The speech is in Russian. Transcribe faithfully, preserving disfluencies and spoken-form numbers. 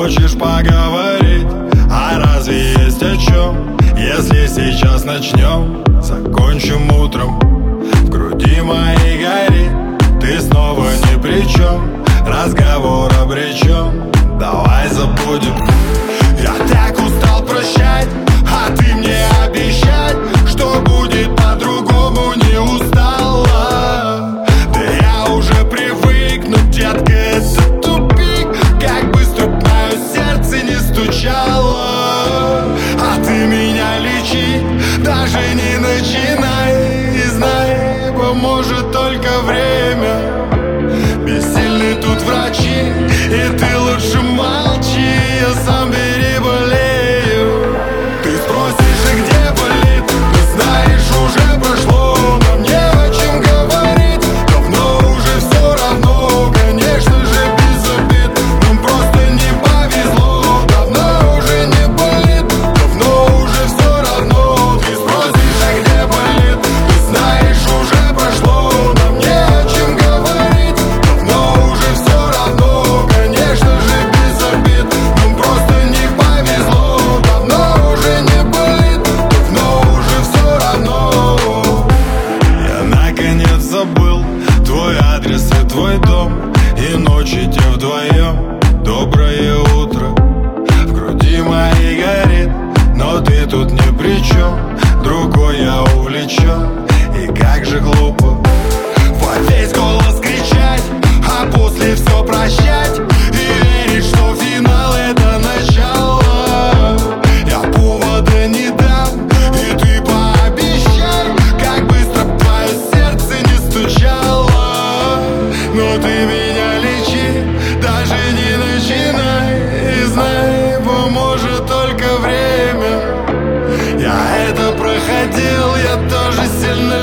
Хочешь поговорить? А разве есть о чем? Если сейчас начнем, закончим утром. В груди моей горит, ты снова ни при чем. Разговор обречен, давай забудем. Я так устал прощать, а ты мне обещать, что будет по-другому, не устала. Да я уже привык, но, детка, это тупик. Как быстро б мое сердце не стучало. А ты меня лечи, даже не начинай. И знай, поможет только время. Бессильны тут врачи, и ты лучше молчи. Я сам переболею. Ты спросишь, и где болит? Ты знаешь, уже прошло. Нам не о чем говорить. Давно уже все равно. Конечно же без обид. Нам просто не повезло. Давно уже не болит. Давно уже все равно. Ты спросишь, а где болит? Ты знаешь, уже прошло. Нам не о чем говорить. Давно уже все равно. Конечно же без обид. Нам просто не повезло. Давно уже не болит. Давно уже все равно. Я наконец забыл твой адрес и твой дом. И ночи те вдвоем. Доброе утро. В груди моей горит, но ты тут ни при чем. Другой я увлечен. И как же глупо во весь голос кричать, а после все прощать и верить, что финал это начало. Я повода не дам, и ты пообещай, как быстро б твое сердце не стучало. Но ты меня лечи, даже не начинай. И знай, поможет только время. Я это проходил, я тоже сильно